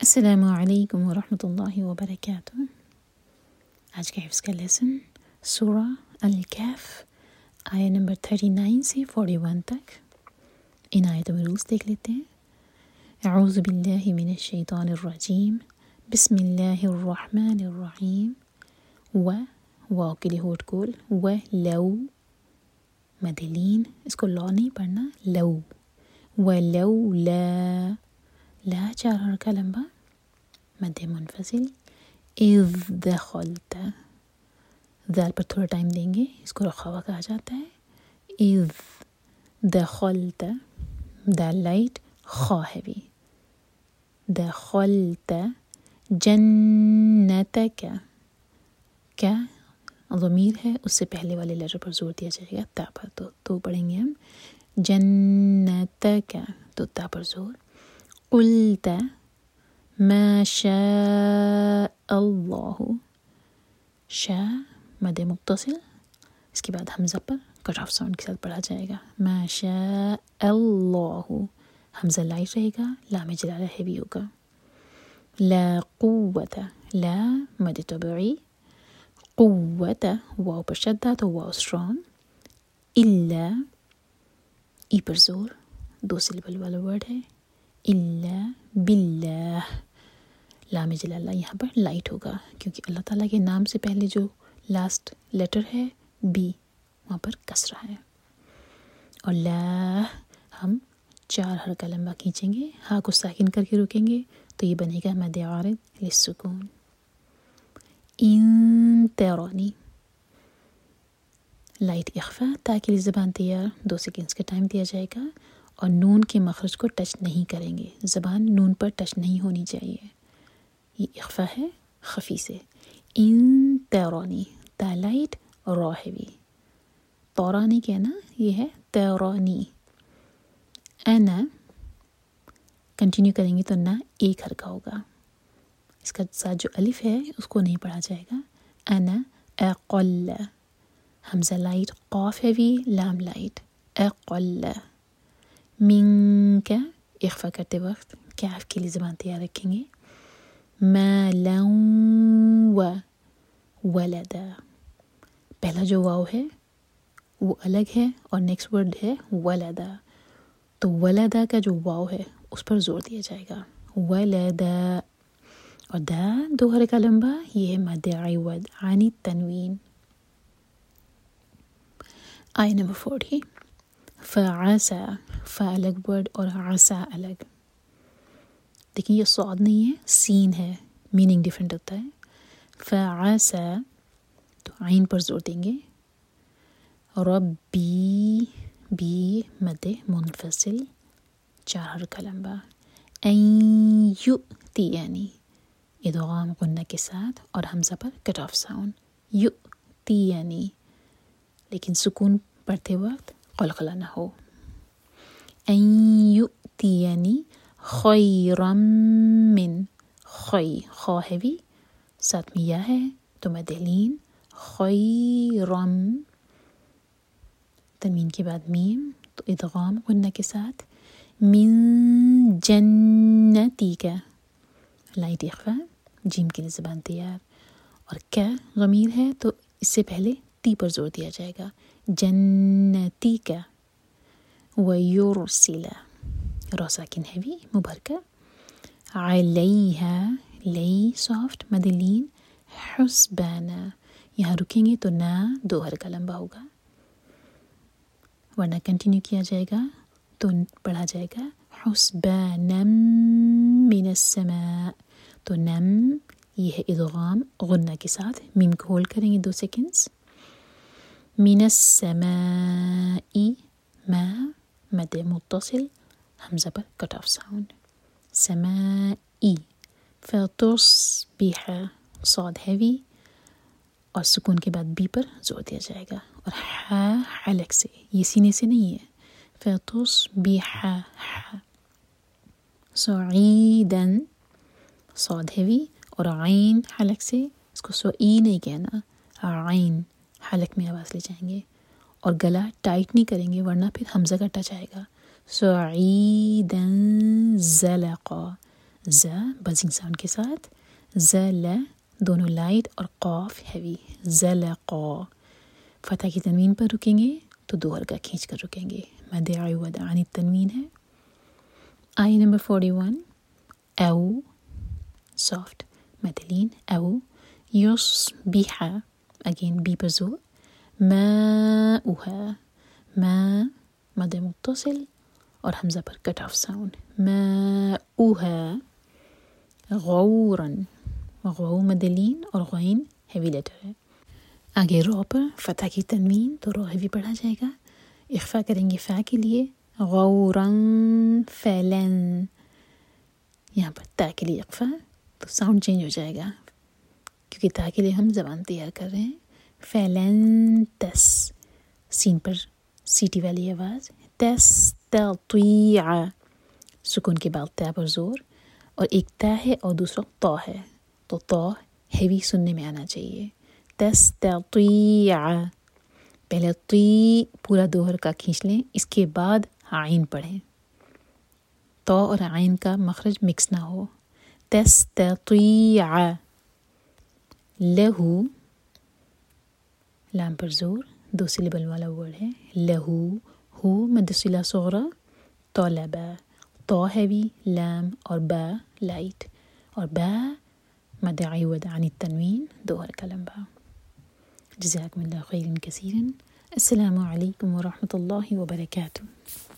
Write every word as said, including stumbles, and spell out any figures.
السلام علیکم ورحمۃ اللہ وبرکاتہ۔ آج کا حفظ کا لیسن سورہ الکہف آیہ نمبر تھرٹی نائن سے فورٹی ون تک۔ ان آیتوں میں روز دیکھ لیتے ہیں۔ اعوذ باللہ من الشیطان الرجیم، بسم اللہ الرحمن الرحیم۔ و واو کے لیے ہوٹ کول، و لو مدلین، اس کو لو نہیں پڑھنا، لو و لو لا لا چار حرکہ لمبا مد منفصل، اذ دخلت ذال پر تھوڑا ٹائم دیں گے، اس کو رخاوہ کہا جاتا ہے۔ اذ دخلت دال لائٹ، خا ہیوی، دخلت جنتک، کیا ضمیر ہے اس سے پہلے والے لیٹر پر زور دیا جائے گا، تا پر، تو تو پڑھیں گے ہم جنتک، تو تا پر زور۔ قلت ما شاء اللہ، شاء مد متصل، اس کے بعد حمزہ پر کٹ آف ساؤنڈ کے ساتھ پڑھا جائے گا۔ ما شاء اللہ، حمزہ لائٹ رہے گا، لام جلالہ ہیوی ہوگا۔ لا قوت، لا مد طبعی، قوت واو پر شدہ تو واو اسٹرانگ، الا ای پر زور، دو سلیبل والا ورڈ ہے، الا باللہ، لام جلالہ یہاں پر لائٹ ہوگا کیونکہ اللہ تعالیٰ کے نام سے پہلے جو لاسٹ لیٹر ہے بی، وہاں پر کسرہ ہے۔ اور لا ہم چار حرکہ لمبا کھینچیں گے، ہاں کو ساکن کر کے روکیں گے تو یہ بنے گا مد عارض للسکون۔ ان ترانی، لائٹ اخفا، تاکہ زبان تیار، دو سیکنڈز کا ٹائم دیا جائے گا، اور نون کے مخرج کو ٹچ نہیں کریں گے، زبان نون پر ٹچ نہیں ہونی چاہیے، یہ اخفا ہے خفی سے۔ ان ترانی، تا لائٹ، را ہیوی، تورانی کہنا، یہ ہے ترانی۔ انا کنٹینیو کریں گے تو نہ ایک حرکہ ہوگا، اس کا ساتھ جو الف ہے اس کو نہیں پڑھا جائے گا۔ انا اقل، حمزہ لائٹ، قاف ہیوی، لام لائٹ، اقل۔ منک، اخفا کرتے وقت کیف کے لیے زبان تیار رکھیں گے۔ مالا و ولدا، پہلا جو واو ہے وہ الگ ہے اور نیکسٹ ورڈ ہے ولدا، تو ولدا کا جو واو ہے اس پر زور دیا جائے گا، ولدا۔ اور دا دو حرکہ لمبا، یہ ہے مد عوض عن التنوین۔ آیہ نمبر فورٹی، فعسا، فا الگ ورڈ اور عسا الگ، دیکھیں یہ صاد نہیں ہے، سین ہے، میننگ ڈیفرنٹ ہوتا ہے۔ فعسا تو عین پر زور دیں گے، ربی، بی مد منفصل، چار حرکہ لمبا۔ این یؤتینی، ادغام غنہ کے ساتھ اور حمزہ پر کٹ آف ساؤنڈ، یؤتینی، لیکن سکون پڑھتے وقت قلقلہ نہ ہو۔ این یؤتینی خیرا من، خی، خا ہیوی، ساتھ میں یا ہے تو مد لین، خیرم، تنوین کے بعد میم تو ادغام غنہ کے ساتھ، من جنتی کا، لائٹ اخفا، جیم کے لیے زبان تیار، اور کیا ضمیر ہے تو اس سے پہلے تی پر زور دیا جائے گا، جنتی کا۔ وَيُرْسِلَ، را ساکن ہیوی مبارکہ، علیہا، لئی سافٹ مد لین، حسبانا، یہاں رکیں گے تو نا دو حرکہ لمبا ہوگا، ورنہ کنٹینیو کیا جائے گا تو پڑھا جائے گا حسبانا من السماء، تو نم یہ ہے ادغام غنہ کے ساتھ، میم کو ہولڈ کریں گے دو سیکنڈز۔ من السماء، ما مد متصل، حمزہ پر کٹ آف ساؤنڈ، سمائی۔ فتصبح، صاد ہیوی اور سکون کے بعد بی پر زور دیا جائے گا، اور ہا حلق سے، یہ سینے سے نہیں ہے، فتصبح، صعیدا، صاد ہیوی اور عین حلق سے، اس کو سوئی نہیں کہنا، عین حلق میں آواز لے جائیں گے، اور گلا ٹائٹ نہیں کریں گے ورنہ پھر حمزہ کا ٹچ آئے گا۔ سعیدا زلقا، ز بزنگ ساؤنڈ کے ساتھ، ز ل دونوں لائٹ اور قاف ہیوی، زلقا. فتح کی تنوین پر رکیں گے تو دو حرکہ کھینچ کر رکیں گے. مد عوض عن التنوین ہے. آئی نمبر فورٹی ون، او سافٹ مد لین، او یصبح اگین بی پر زور، ماؤها ما مد متصل اور حمزہ پر کٹ آف ساؤنڈ، ماؤها غورا، غو مد لین اور غین ہیوی لیٹر ہے. آگے رو پر فتح کی تنوین تو رو ہیوی پڑھا جائے گا. اخفا کریں گے فا کے لیے، غورا فلن. یہاں پر تا کے لیے اخفا تو ساؤنڈ چینج ہو جائے گا کیونکہ تا کے لیے ہم زبان تیار کر رہے ہیں. فلن تس، سین پر سیٹی والی آواز، تستطیع سکون کے بعد تا پر زور، اور ایک تا ہے اور دوسرا طا ہے تو طا ہیوی سننے میں آنا چاہیے. تستطیع، پہلے طی پورا دو حرکہ کھینچ لیں، اس کے بعد عین پڑھیں، طا اور عین کا مخرج مکس نہ ہو. تستطیع، لہو لام پر زور، دو سلیبل والا ورڈ ہے، لہو، ہو مد صلہ صغرا، طلب، طا ہیوی، لام اور با لائٹ، اور با مد عوض عن التنوین دو حرکہ لمبا. جزاکم اللہ خیرا کثیرا. السلام علیکم ورحمۃ اللہ وبرکاتہ.